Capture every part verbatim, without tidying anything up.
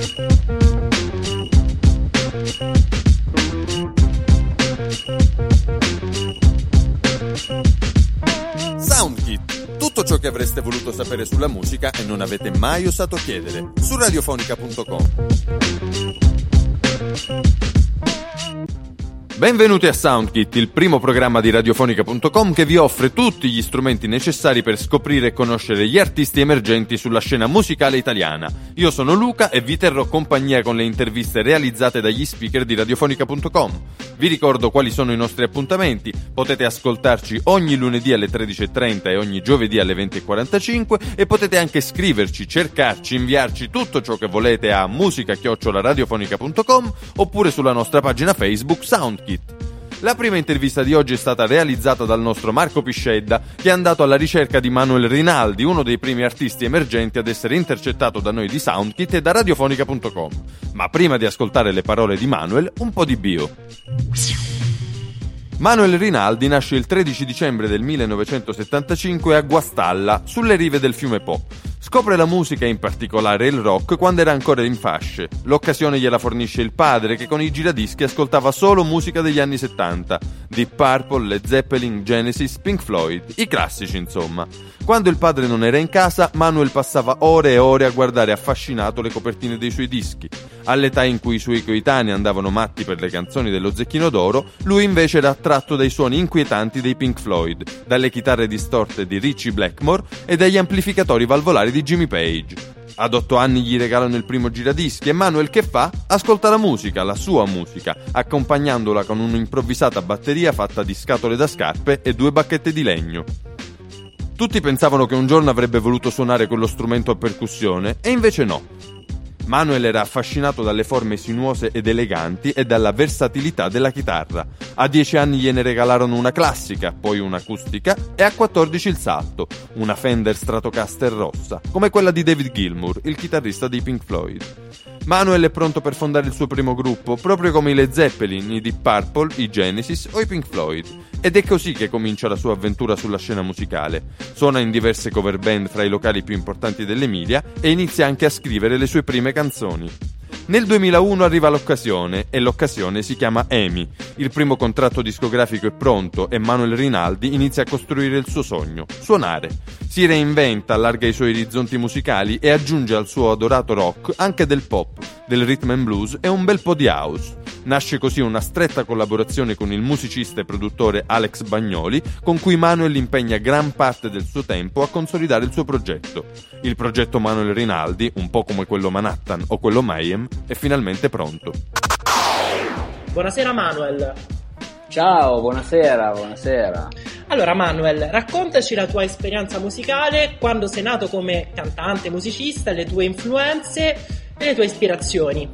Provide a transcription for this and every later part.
Soundkit, tutto ciò che avreste voluto sapere sulla musica e non avete mai osato chiedere, su radiofonica punto com. Benvenuti a Soundkit, il primo programma di radiofonica punto com che vi offre tutti gli strumenti necessari per scoprire e conoscere gli artisti emergenti sulla scena musicale italiana. Io sono Luca e vi terrò compagnia con le interviste realizzate dagli speaker di radiofonica punto com. Vi ricordo quali sono i nostri appuntamenti: potete ascoltarci ogni lunedì alle tredici e trenta e ogni giovedì alle venti e quarantacinque e potete anche scriverci, cercarci, inviarci tutto ciò che volete a musica chiocciola radiofonica punto com oppure sulla nostra pagina Facebook Soundkit. La prima intervista di oggi è stata realizzata dal nostro Marco Piscedda, che è andato alla ricerca di Manuel Rinaldi, uno dei primi artisti emergenti ad essere intercettato da noi di Soundkit e da radiofonica punto com. Ma prima di ascoltare le parole di Manuel, un po' di bio. Manuel Rinaldi nasce il tredici dicembre del millenovecentosettantacinque a Guastalla, sulle rive del fiume Po. Scopre la musica, in particolare il rock, quando era ancora in fasce. L'occasione gliela fornisce il padre, che con i giradischi ascoltava solo musica degli anni settanta. Deep Purple, Led Zeppelin, Genesis, Pink Floyd, i classici insomma. Quando il padre non era in casa, Manuel passava ore e ore a guardare affascinato le copertine dei suoi dischi. All'età in cui i suoi coetanei andavano matti per le canzoni dello Zecchino d'Oro, lui invece era attratto dai suoni inquietanti dei Pink Floyd, dalle chitarre distorte di Ritchie Blackmore e dagli amplificatori valvolari di Jimmy Page. Ad otto anni gli regalano il primo giradischi e Manuel che fa? Ascolta la musica, la sua musica, accompagnandola con un'improvvisata batteria fatta di scatole da scarpe e due bacchette di legno. Tutti pensavano che un giorno avrebbe voluto suonare quello strumento a percussione e invece no. Manuel era affascinato dalle forme sinuose ed eleganti e dalla versatilità della chitarra. A dieci anni gliene regalarono una classica, poi un'acustica e a quattordici il salto, una Fender Stratocaster rossa, come quella di David Gilmour, il chitarrista dei Pink Floyd. Manuel è pronto per fondare il suo primo gruppo, proprio come i Led Zeppelin, i Deep Purple, i Genesis o i Pink Floyd. Ed è così che comincia la sua avventura sulla scena musicale. Suona in diverse cover band fra i locali più importanti dell'Emilia e inizia anche a scrivere le sue prime canzoni. Nel duemilauno arriva l'occasione e l'occasione si chiama EMI. Il primo contratto discografico è pronto e Manuel Rinaldi inizia a costruire il suo sogno, suonare. Si reinventa, allarga i suoi orizzonti musicali e aggiunge al suo adorato rock anche del pop, del rhythm and blues e un bel po' di house. Nasce così una stretta collaborazione con il musicista e produttore Alex Bagnoli, con cui Manuel impegna gran parte del suo tempo a consolidare il suo progetto. Il progetto Manuel Rinaldi, un po' come quello Manhattan o quello Mayhem, è finalmente pronto. Buonasera Manuel. Ciao, buonasera, buonasera. Allora Manuel, raccontaci la tua esperienza musicale, quando sei nato come cantante, musicista, le tue influenze e le tue ispirazioni.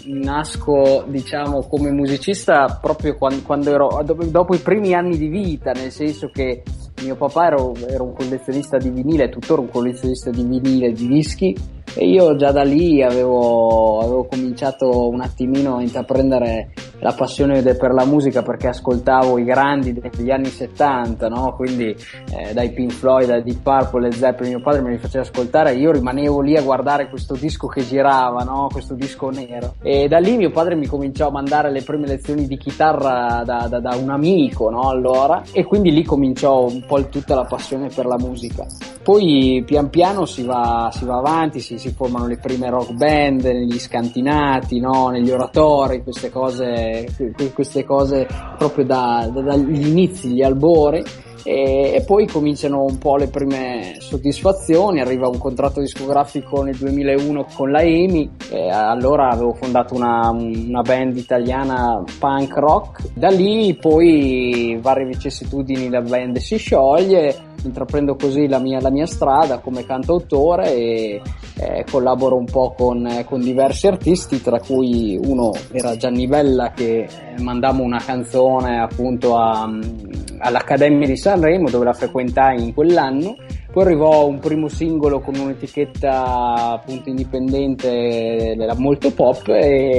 Nasco, diciamo, come musicista proprio quando, quando ero dopo i primi anni di vita, nel senso che mio papà era, era un collezionista di vinile, è tuttora un collezionista di vinile, di dischi, e io già da lì avevo, avevo cominciato un attimino a intraprendere la passione de, per la musica, perché ascoltavo i grandi degli anni settanta, no? Quindi eh, dai Pink Floyd, dai Deep Purple, Led Zeppelin, mio padre me li faceva ascoltare e io rimanevo lì a guardare questo disco che girava, no? Questo disco nero, e da lì mio padre mi cominciò a mandare le prime lezioni di chitarra da, da, da un amico, no? Allora, e quindi lì cominciò un po' il, tutta la passione per la musica. Poi pian piano si va, si va avanti, si, si formano le prime rock band negli scantinati, no? Negli oratori, queste cose, queste cose proprio da, da, dagli inizi, gli albori. E, e poi cominciano un po' le prime soddisfazioni, arriva un contratto discografico nel duemilauno con la EMI, e allora avevo fondato una, una band italiana punk rock. Da lì poi varie vicissitudini, la band si scioglie, intraprendo così la mia, la mia strada come cantautore e eh, collaboro un po' con, con diversi artisti, tra cui uno era Gianni Bella, che mandammo una canzone appunto a, all'Accademia di Sanremo, dove la frequentai in quell'anno. poi arrivò un primo singolo con un'etichetta appunto indipendente molto pop,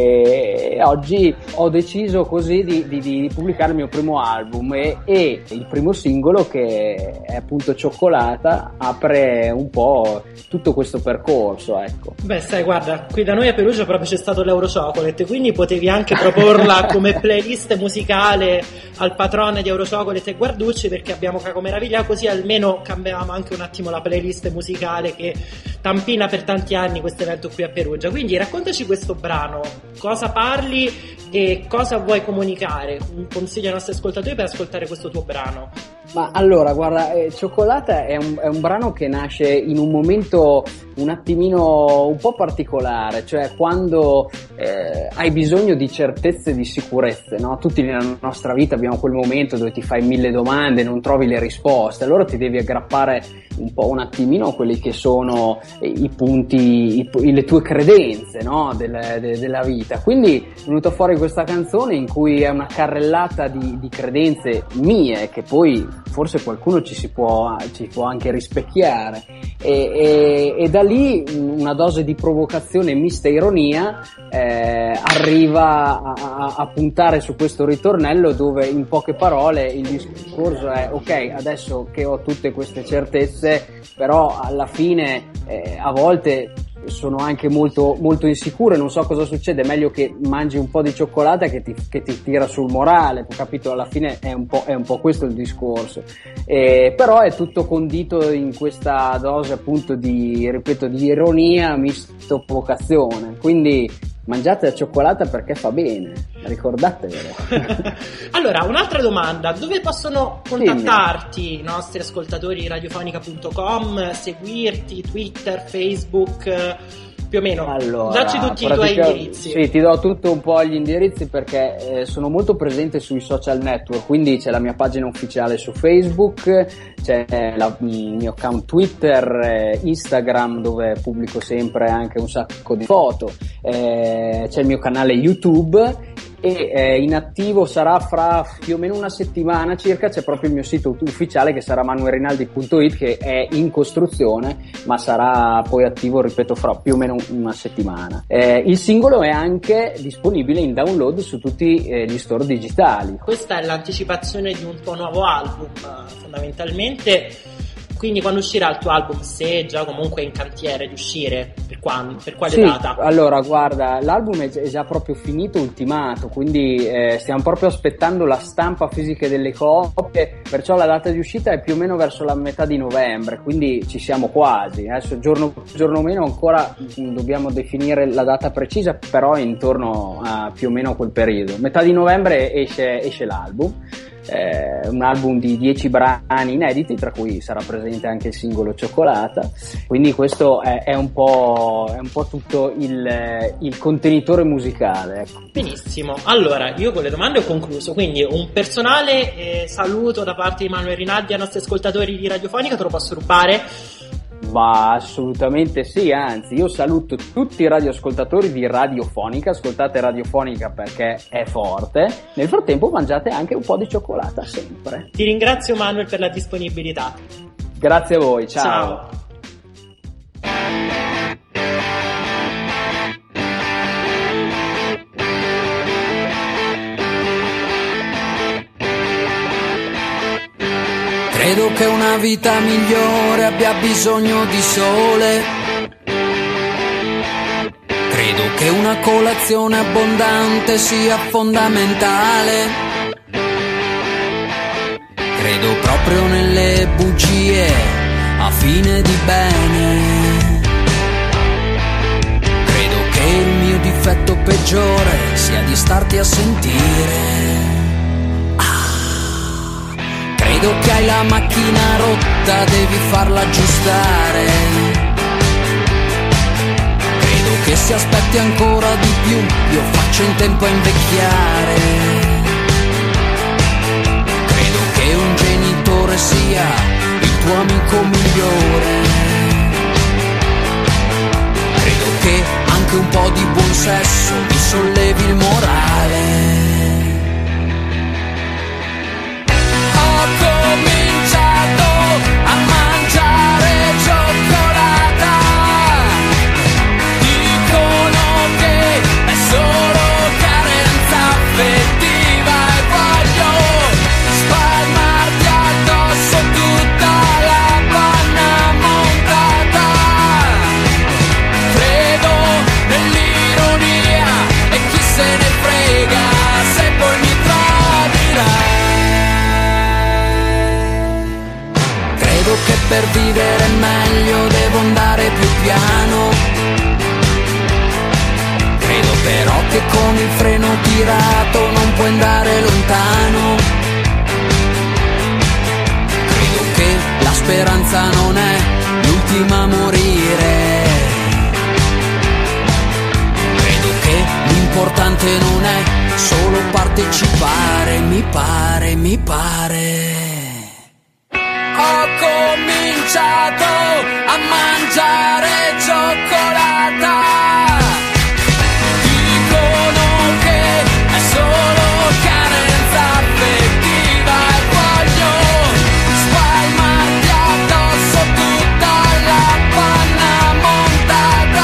e oggi ho deciso così di, di, di pubblicare il mio primo album, e, e il primo singolo, che è appunto Cioccolata, apre un po' tutto questo percorso, ecco. Beh, sai, guarda, qui da noi a Perugia proprio c'è stato l'Eurochocolate, quindi potevi anche proporla come playlist musicale al patrone di Eurochocolate e Guarducci, perché abbiamo Caco Meraviglia, così almeno cambiavamo anche un attimo la playlist musicale che tampina per tanti anni questo evento qui a Perugia. Quindi raccontaci questo brano, cosa parli e cosa vuoi comunicare, un consiglio ai nostri ascoltatori per ascoltare questo tuo brano. Ma allora, guarda, eh, Cioccolata è un, è un brano che nasce in un momento un attimino un po' particolare, cioè quando eh, hai bisogno di certezze, di sicurezze, no? Tutti nella nostra vita abbiamo quel momento dove ti fai mille domande, non trovi le risposte, allora ti devi aggrappare un po' un attimino a quelli che sono i punti, i, le tue credenze, no? Del, de, della vita. Quindi è venuta fuori questa canzone in cui è una carrellata di, di credenze mie, che poi forse qualcuno ci si può, ci può anche rispecchiare, e, e, e da lì una dose di provocazione mista ironia eh, arriva a, a, a puntare su questo ritornello, dove in poche parole il discorso è: ok, adesso che ho tutte queste certezze, però alla fine eh, a volte sono anche molto, molto insicuro e non so cosa succede, è meglio che mangi un po' di cioccolata che ti, che ti tira sul morale, capito? Alla fine è un po', è un po' questo il discorso, eh, però è tutto condito in questa dose appunto di, ripeto, di ironia misto provocazione, quindi mangiate la cioccolata perché fa bene, ricordatevelo. Allora, un'altra domanda: dove possono contattarti i nostri ascoltatori? radiofonica punto com, seguirti, Twitter, Facebook, più o meno? Allora, dacci tutti i tuoi indirizzi. Sì, ti do tutto un po' gli indirizzi, perché eh, sono molto presente sui social network, quindi c'è la mia pagina ufficiale su Facebook, c'è la, il mio account Twitter, eh, Instagram, dove pubblico sempre anche un sacco di foto, eh, c'è il mio canale YouTube, e eh, in attivo sarà fra più o meno una settimana circa, c'è proprio il mio sito ufficiale che sarà manuel rinaldi punto it, che è in costruzione ma sarà poi attivo, ripeto, fra più o meno una settimana. Eh, il singolo è anche disponibile in download su tutti eh, gli store digitali. Questa è l'anticipazione di un tuo nuovo album, fondamentalmente. Quindi quando uscirà il tuo album, se già comunque è in cantiere di uscire, per quando, per quale sì, data? Allora, guarda, l'album è già proprio finito, ultimato, quindi eh, stiamo proprio aspettando la stampa fisica delle copie, perciò la data di uscita è più o meno verso la metà di novembre, quindi ci siamo quasi. Adesso giorno giorno meno ancora mh, dobbiamo definire la data precisa, però è intorno a più o meno a quel periodo. Metà di novembre esce, esce l'album. Eh, un album di dieci brani inediti, tra cui sarà presente anche il singolo Cioccolata, quindi questo è, è un po' è un po' tutto il, il contenitore musicale, ecco. Benissimo, allora io con le domande ho concluso, quindi un personale eh, saluto da parte di Manuel Rinaldi ai nostri ascoltatori di Radiofonica, te lo posso rubare? Ma assolutamente sì, anzi io saluto tutti i radioascoltatori di Radiofonica, ascoltate Radiofonica perché è forte, nel frattempo mangiate anche un po' di cioccolata sempre. Ti ringrazio Manuel per la disponibilità. Grazie a voi, ciao. Ciao. Credo che una vita migliore abbia bisogno di sole. Credo che una colazione abbondante sia fondamentale. Credo proprio nelle bugie a fine di bene. Credo che il mio difetto peggiore sia di starti a sentire. Credo che hai la macchina rotta, devi farla aggiustare. Credo che se aspetti ancora di più, io faccio in tempo a invecchiare. Credo che un genitore sia il tuo amico migliore. Credo che anche un po' di buon sesso mi sollevi il morale. Ho cominciato a mangiare speranza non è l'ultima a morire. Credo che l'importante non è solo partecipare, mi pare, mi pare. Ho cominciato a mangiare cioccolata. Dicono che è solo carenza affettiva e voglio spalmarti addosso tutta la panna montata.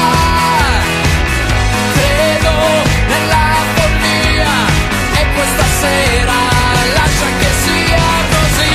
Credo nella follia e questa sera lascia che sia così.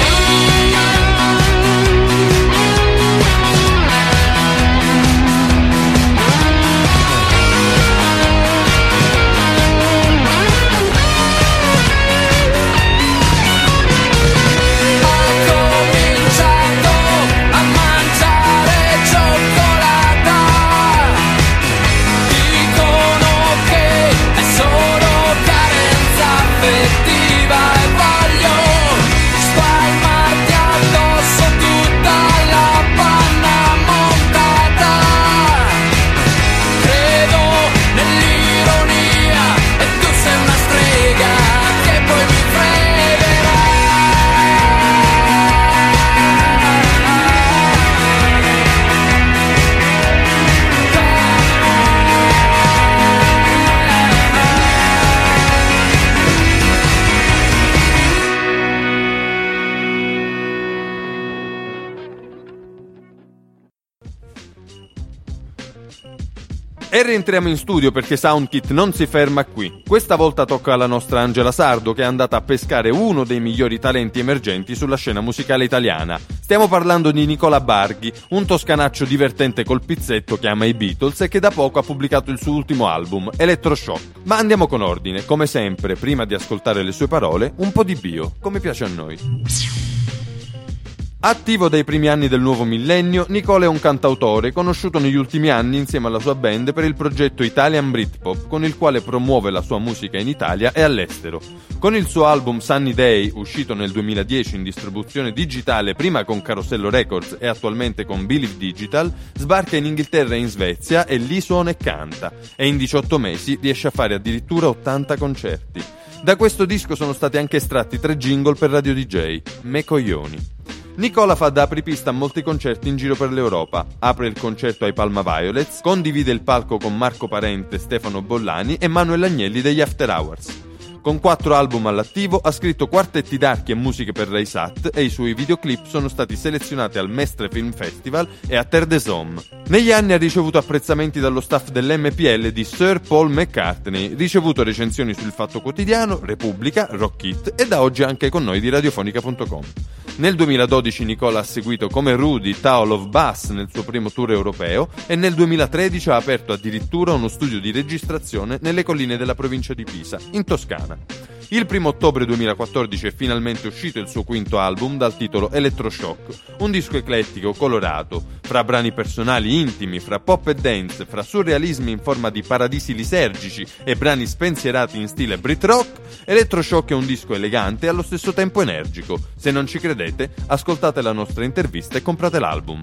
E rientriamo in studio perché Soundkit non si ferma qui. Questa volta tocca alla nostra Angela Sardo, che è andata a pescare uno dei migliori talenti emergenti sulla scena musicale italiana. Stiamo parlando di Nicola Barghi, un toscanaccio divertente col pizzetto che ama i Beatles e che da poco ha pubblicato il suo ultimo album, Electroshock. Ma andiamo con ordine, come sempre, prima di ascoltare le sue parole, un po' di bio, come piace a noi. Attivo dai primi anni del nuovo millennio, Nicola è un cantautore conosciuto negli ultimi anni insieme alla sua band per il progetto Italian Britpop, con il quale promuove la sua musica in Italia e all'estero. Con il suo album Sunny Day, uscito nel duemiladieci in distribuzione digitale prima con Carosello Records e attualmente con Believe Digital, sbarca in Inghilterra e in Svezia e lì suona e canta, e in diciotto mesi riesce a fare addirittura ottanta concerti. Da questo disco sono stati anche estratti tre jingle per Radio D J, Me Coglioni. Nicola fa da apripista a molti concerti in giro per l'Europa, apre il concerto ai Palma Violets, condivide il palco con Marco Parente, Stefano Bollani e Manuel Agnelli degli After Hours. Con quattro album all'attivo ha scritto quartetti d'archi e musiche per Rai Sat e i suoi videoclip sono stati selezionati al Mestre Film Festival e a Terre des Hommes. Negli anni ha ricevuto apprezzamenti dallo staff dell'M P L di Sir Paul McCartney, ricevuto recensioni sul Fatto Quotidiano, Repubblica, Rock It e da oggi anche con noi di radiofonica punto com. Nel duemiladodici Nicola ha seguito come Rudy Tower of Bass nel suo primo tour europeo e nel duemilatredici ha aperto addirittura uno studio di registrazione nelle colline della provincia di Pisa, in Toscana. Il primo ottobre duemilaquattordici è finalmente uscito il suo quinto album dal titolo Electroshock, un disco eclettico, colorato, fra brani personali intimi, fra pop e dance, fra surrealismi in forma di paradisi lisergici e brani spensierati in stile Brit Rock. Electroshock è un disco elegante e allo stesso tempo energico. Se non ci credete, ascoltate la nostra intervista e comprate l'album.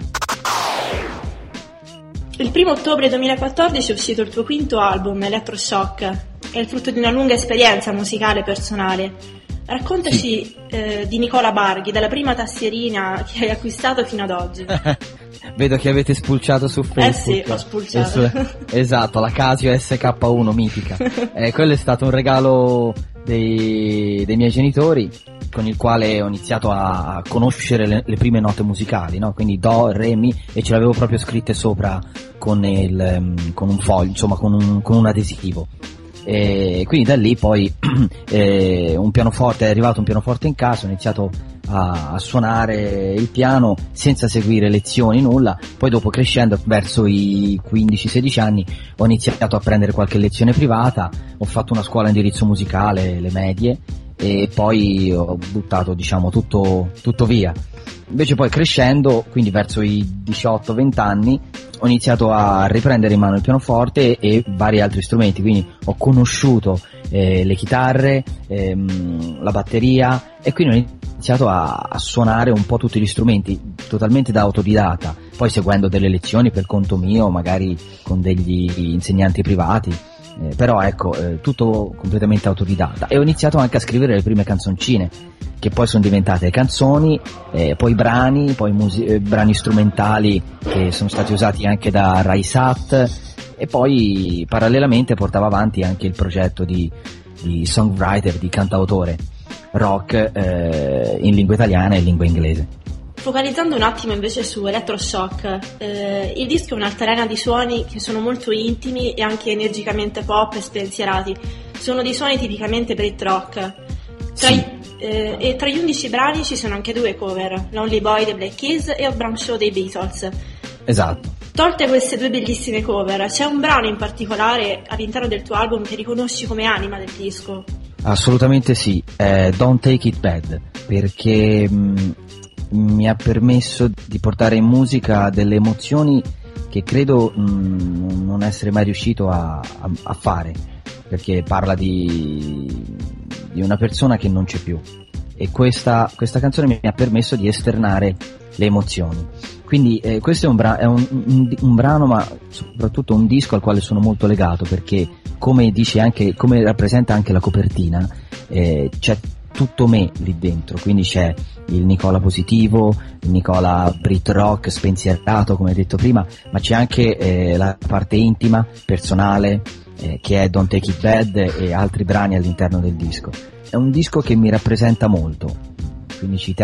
Il primo ottobre duemilaquattordici è uscito il tuo quinto album, Electroshock. È il frutto di una lunga esperienza musicale personale. Raccontaci sì. eh, di Nicola Barghi, dalla prima tastierina che hai acquistato fino ad oggi. Vedo che avete spulciato su Facebook. Eh sì, ho spulciato. Su, esatto, la Casio S K uno mitica. Eh, quello è stato un regalo dei, dei miei genitori, con il quale ho iniziato a, a conoscere le, le prime note musicali, no? Quindi Do, Re, Mi, e ce l'avevo proprio scritte sopra con, il, con un foglio, insomma con un, con un adesivo. E quindi da lì poi eh, un pianoforte, è arrivato un pianoforte in casa, ho iniziato a, a suonare il piano senza seguire lezioni, nulla. Poi dopo, crescendo verso i quindici sedici anni, ho iniziato a prendere qualche lezione privata, ho fatto una scuola indirizzo musicale, le medie, e poi ho buttato, diciamo, tutto, tutto via. Invece poi crescendo, quindi verso i diciotto venti anni, ho iniziato a riprendere in mano il pianoforte e vari altri strumenti, quindi ho conosciuto eh, le chitarre, ehm, la batteria, e quindi ho iniziato a, a suonare un po' tutti gli strumenti, totalmente da autodidatta, poi seguendo delle lezioni per conto mio, magari con degli insegnanti privati, eh, però ecco, eh, tutto completamente autodidatta. E ho iniziato anche a scrivere le prime canzoncine, che poi sono diventate canzoni, eh, poi brani, poi musi- eh, brani strumentali che sono stati usati anche da Raisat, e poi parallelamente portavo avanti anche il progetto di, di songwriter, di cantautore rock eh, in lingua italiana e lingua inglese. Focalizzando un attimo invece su Electroshock, eh, il disco è un'altalena di suoni che sono molto intimi e anche energicamente pop e spensierati. Sono dei suoni tipicamente Brit rock. Tra Sì. i, eh, e tra gli undici brani ci sono anche due cover, Lonely Boy dei Black Keys e Old Brown Show dei Beatles. Esatto. Tolte queste due bellissime cover, c'è un brano in particolare all'interno del tuo album che riconosci come anima del disco? Assolutamente sì, eh, Don't Take It Bad, perché mh, mi ha permesso di portare in musica delle emozioni che credo mh, non essere mai riuscito a, a, a fare, perché parla di, di una persona che non c'è più, e questa, questa canzone mi ha permesso di esternare le emozioni. Quindi eh, questo è, un, bra- è un, un, un brano, ma soprattutto un disco al quale sono molto legato, perché come dice anche, come rappresenta anche la copertina, eh, c'è tutto me lì dentro, quindi c'è il Nicola positivo, il Nicola Brit rock spensierato come detto prima, ma c'è anche eh, la parte intima, personale, eh, che è Don't Take It Bad e altri brani all'interno del disco. È un disco che mi rappresenta molto, quindi ci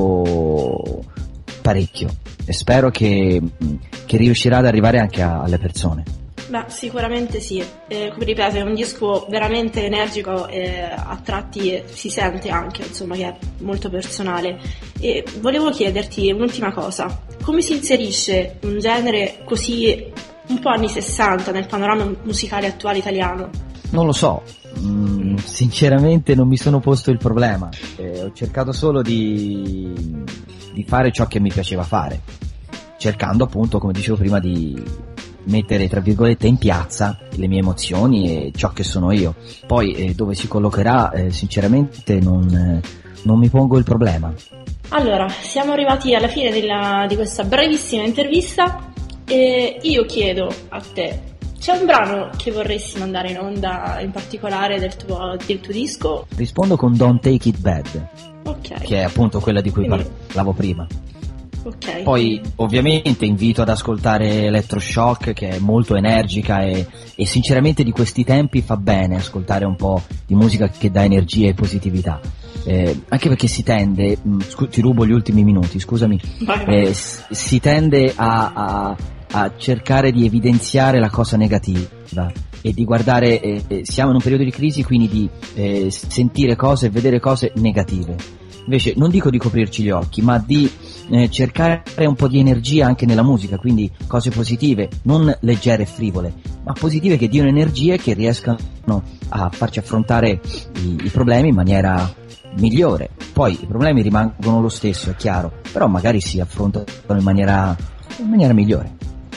tengo parecchio e spero che, che riuscirà ad arrivare anche a, alle persone. Beh, sicuramente sì, eh, come ripeto è un disco veramente energico e a tratti si sente anche, insomma, che è molto personale. E volevo chiederti un'ultima cosa, come si inserisce un genere così un po' anni sessanta nel panorama musicale attuale italiano? Non lo so, mm, sinceramente non mi sono posto il problema, eh, ho cercato solo di, di fare ciò che mi piaceva fare, cercando appunto, come dicevo prima, di mettere tra virgolette in piazza le mie emozioni e ciò che sono io. Poi eh, dove si collocherà eh, sinceramente non, eh, non mi pongo il problema. Allora, siamo arrivati alla fine della, di questa brevissima intervista e io chiedo a te, c'è un brano che vorresti mandare in onda in particolare del tuo, del tuo disco? Rispondo con Don't Take It Bad, Ok. che è appunto quella di cui Quindi- parlavo prima. Ok. Poi ovviamente invito ad ascoltare Electroshock, che è molto energica e, e sinceramente di questi tempi fa bene ascoltare un po' di musica che dà energia e positività, eh, anche perché si tende, mh, scu- ti rubo gli ultimi minuti, scusami, Vai, vai. eh, s- si tende a, a, a cercare di evidenziare la cosa negativa e di guardare, eh, eh, siamo in un periodo di crisi, quindi di eh, sentire cose e vedere cose negative. Invece non dico di coprirci gli occhi, ma di eh, cercare un po' di energia anche nella musica, quindi cose positive, non leggere e frivole, ma positive che diano energie e che riescano a farci affrontare i, i problemi in maniera migliore. Poi i problemi rimangono lo stesso, è chiaro, però magari si affrontano in maniera, in maniera migliore.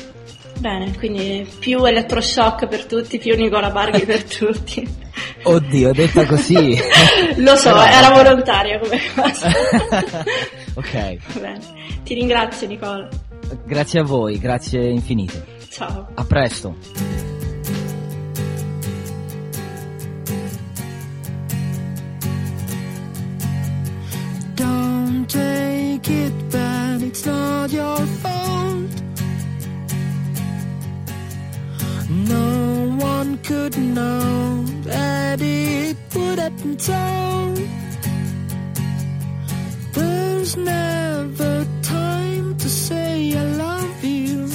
Bene, quindi più Electroshock per tutti, più Nicola Barghi per tutti. Oddio, detta così. Lo so, era volontaria come cosa. Ok, Bene. Ti ringrazio Nicola. grazie a voi, grazie infinite. Ciao. A presto. Don't take it bad, it's not your fault. No one could know that it would happen so. There's never time to say I love you.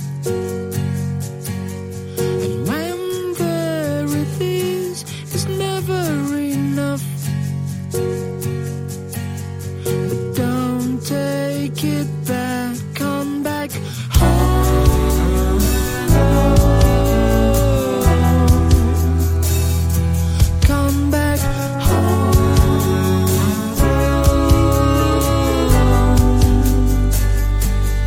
And when there it is, it's never enough. But don't take it back, come back home. Come back home.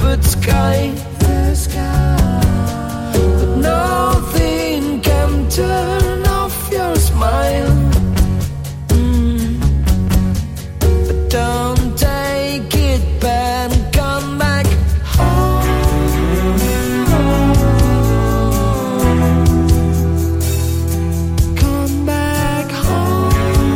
shepherd's sky, the sky. But nothing can turn off your smile. Mm. But don't take it back, come back home. Come back home.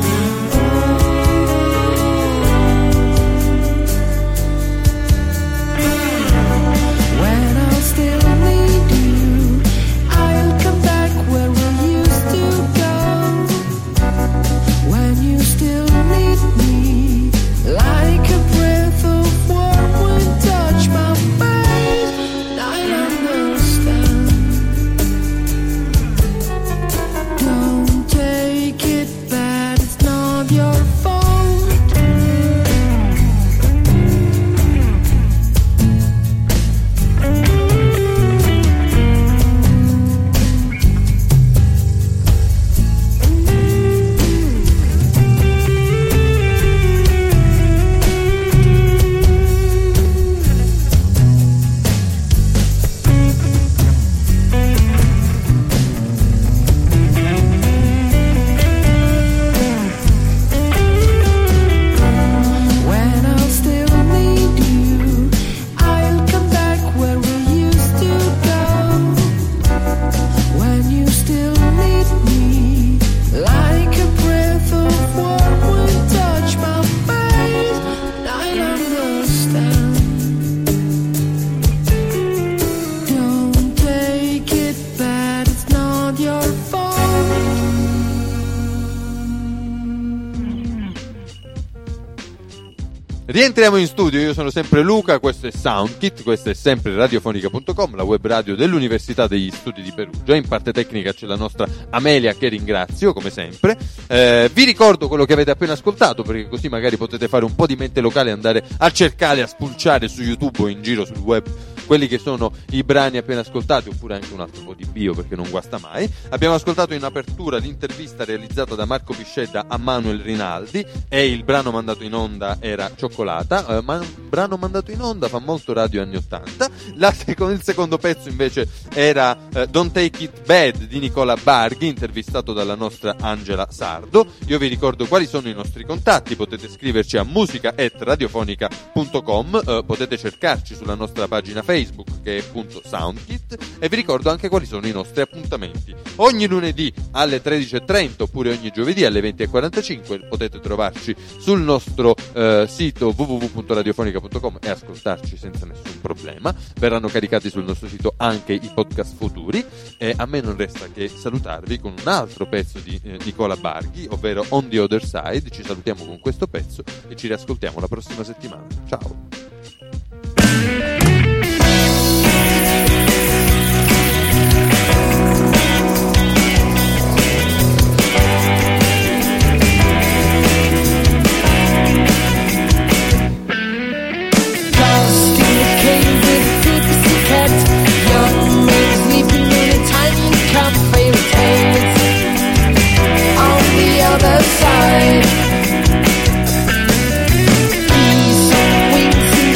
When I'll still need you, I'll come back where we used to go. When you still need me, like a breath of warm wind touch my face, I understand. Don't take it bad, it's not your fault. When I'll still need you, I'll come back where we used to go. When you still need me, like a breath of warm wind touch my face, I understand. Don't take it bad, it's not your fault. Rientriamo in studio, io sono sempre Luca, questo è Soundkit, questo è sempre radiofonica punto com, la web radio dell'Università degli Studi di Perugia. In parte tecnica c'è la nostra Amelia, che ringrazio come sempre. Eh, vi ricordo quello che avete appena ascoltato, perché così magari potete fare un po' di mente locale e andare a cercare, a spulciare su YouTube o in giro sul web quelli che sono i brani appena ascoltati, oppure anche un altro po' di bio, perché non guasta mai. Abbiamo ascoltato in apertura l'intervista realizzata da Marco Piscedda a Manuel Rinaldi, e il brano mandato in onda era Cioccolata, eh, ma un brano mandato in onda fa molto radio anni ottanta. La seco- il secondo pezzo invece era eh, Don't Take It Bad di Nicola Barghi, intervistato dalla nostra Angela Sardo. Io vi ricordo quali sono i nostri contatti: potete scriverci a musica at radiofonica punto com, eh, potete cercarci sulla nostra pagina Facebook, che è appunto Soundkit, e vi ricordo anche quali sono i nostri appuntamenti. Ogni lunedì alle tredici e trenta oppure ogni giovedì alle venti e quarantacinque potete trovarci sul nostro eh, sito w w w punto radiofonica punto com e ascoltarci senza nessun problema. Verranno caricati sul nostro sito anche i podcast futuri, e a me non resta che salutarvi con un altro pezzo di eh, Nicola Barghi, ovvero On the Other Side. Ci salutiamo con questo pezzo e ci riascoltiamo la prossima settimana. Ciao. Lost in a cave with a two pussycat, young man sleeping in a tiny cafe with tales. On the other side, he's on wings in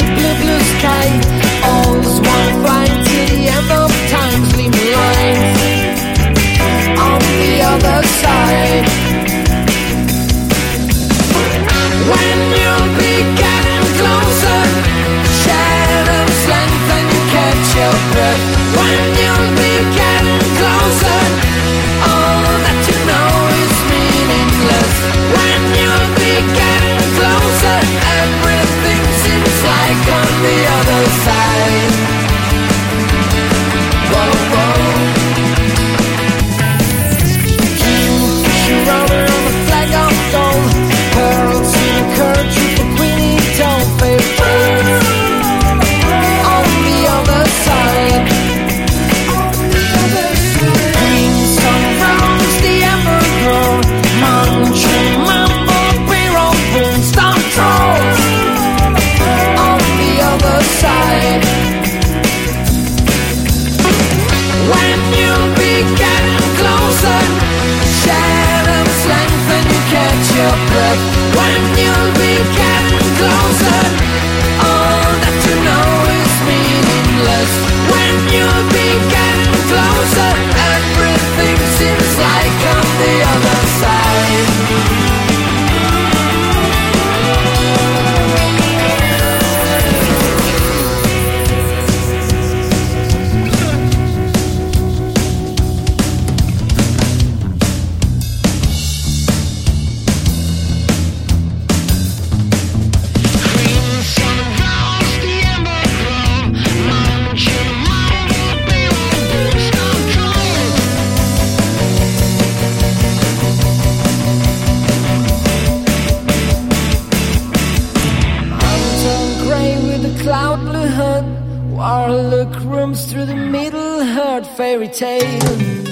with a cloud blue hood. Warlock rooms through the middle herd fairy tale.